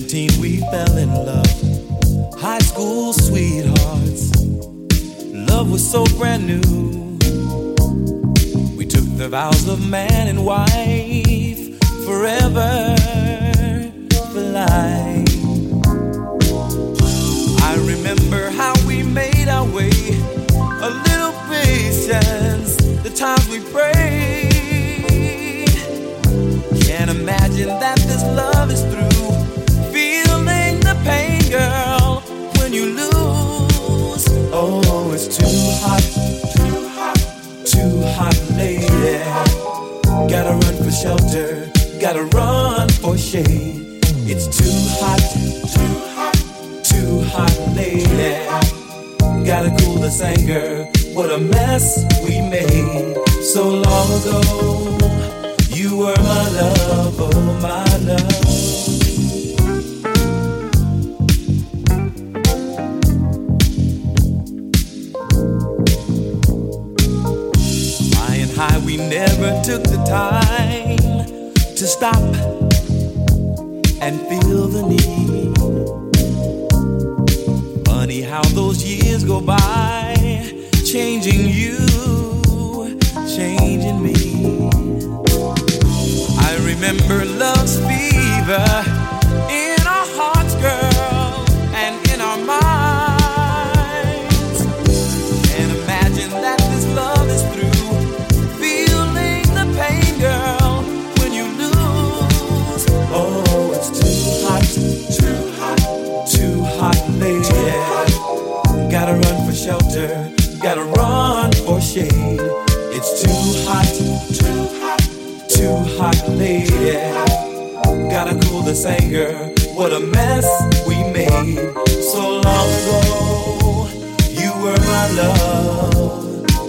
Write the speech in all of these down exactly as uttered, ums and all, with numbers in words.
seventeen we fell in love, high school sweethearts. Love was so brand new. We took the vows of man and wife, forever, for life. I remember how we made our way, a little patience, the times we prayed. Can't imagine that this love is through. Feeling the pain, girl, when you lose. Oh, it's too hot, too hot, too hot, lady. Gotta run for shelter, gotta run for shade. It's too hot, too hot, too hot, lady. Gotta cool this anger. What a mess we made so long ago. You were my love, oh my love. Flying high, we never took the time to stop and feel the need. Funny how those years go by, changing you, changing me. I remember love's fever in our hearts, girl, and in our minds. Can't imagine that this love is through. Feeling the pain, girl, when you lose. Oh, it's too hot, too hot, too hot, lady. Gotta run for shelter, gotta run for shade. It's too hot, too hot, too hot, lady. Gotta cool this anger. What a mess we made so long ago. You were my love.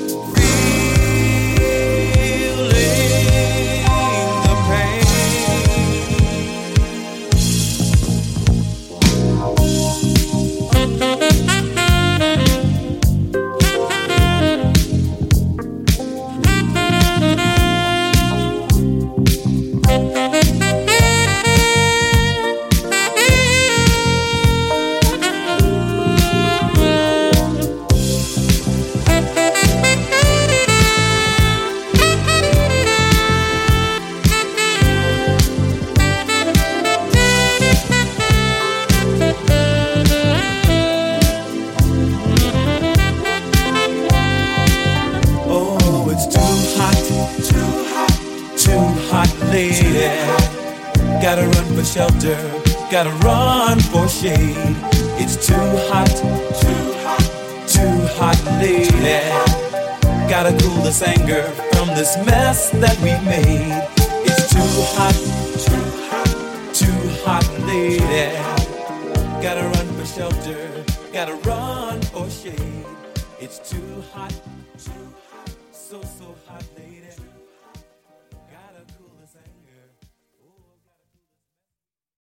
Lady, gotta run for shelter, gotta run for shade. It's too hot, too hot, too hot, lady. Gotta cool this anger from this mess that we made. It's too hot, too hot, too hot, lady. Gotta run for shelter, gotta run for shade. It's too hot, too hot, so so hot, lady.